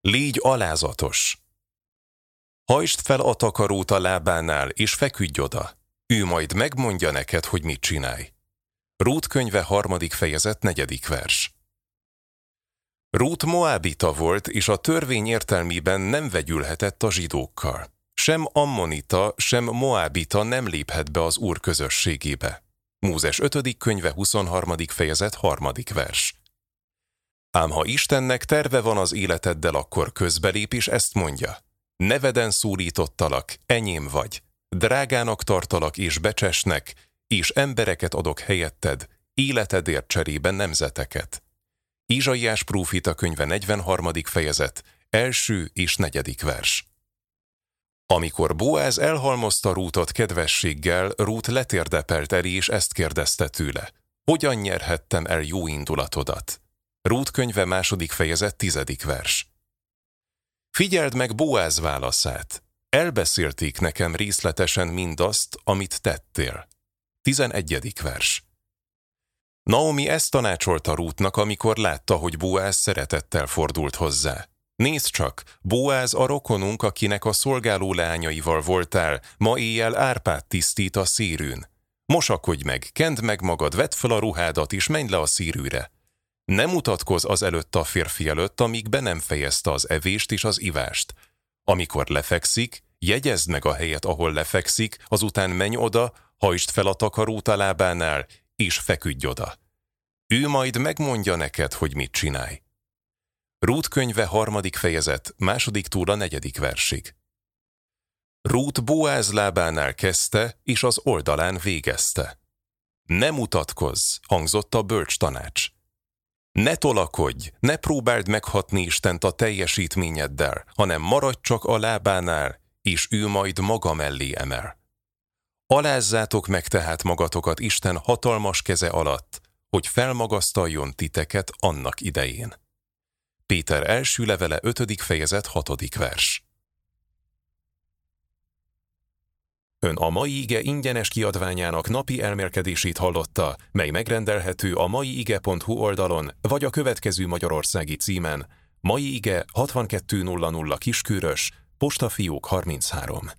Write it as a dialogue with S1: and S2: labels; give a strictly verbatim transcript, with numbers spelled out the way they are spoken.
S1: Légy alázatos. Hajtsd fel a takarót a lábánál, és feküdj oda. Ő majd megmondja neked, hogy mit csinálj. Rút könyve harmadik fejezet negyedik vers. Rút moábita volt, és a törvény értelmében nem vegyülhetett a zsidókkal. Sem ammonita, sem moábita nem léphet be az Úr közösségébe. Mózes ötödik könyve huszonharmadik fejezet harmadik vers. Ám ha Istennek terve van az életeddel, akkor közbelép, és ezt mondja: neveden szólítottalak, enyém vagy, drágának tartalak és becsesnek, és embereket adok helyetted, életedért cserében nemzeteket. Izsaiás prófita könyve negyvenharmadik fejezet, első és negyedik vers. Amikor Boáz elhalmozta Rútot kedvességgel, Rút letérdepelt elé, és ezt kérdezte tőle: hogyan nyerhettem el jó indulatodat? Rút könyve második fejezet tizedik vers. Figyeld meg Boáz válaszát. Elbeszélték nekem részletesen mindazt, amit tettél. tizenegyedik vers. Naomi ezt tanácsolta Rútnak, amikor látta, hogy Boáz szeretettel fordult hozzá. Nézd csak, Boáz a rokonunk, akinek a szolgáló leányaival voltál, ma éjjel árpát tisztít a szírűn. Mosakodj meg, kend meg magad, vedd fel a ruhádat, és menj le a szírűre. Ne mutatkozz az előtt a férfi előtt, amíg be nem fejezte az evést és az ivást. Amikor lefekszik, jegyezd meg a helyet, ahol lefekszik, azután menj oda, hajtsd fel a takarót a lábánál, és feküdj oda. Ő majd megmondja neked, hogy mit csinálj. Rút könyve harmadik fejezet, másodiktól a negyedik versig. Rút Boáz lábánál kezdte, és az oldalán végezte. Ne mutatkozz, hangzott a bölcs tanács. Ne tolakodj, ne próbáld meghatni Istent a teljesítményeddel, hanem maradj csak a lábánál, és ő majd maga mellé emel. Alázzátok meg tehát magatokat Isten hatalmas keze alatt, hogy felmagasztaljon titeket annak idején. Péter első levele ötödik fejezet hatodik vers. Ön a mai ige ingyenes kiadványának napi elmélkedését hallotta, mely megrendelhető a maiige pont hu oldalon, vagy a következő magyarországi címen: Mai Ige hatvankettő nulla nulla Kiskörös, postafiók harminchárom.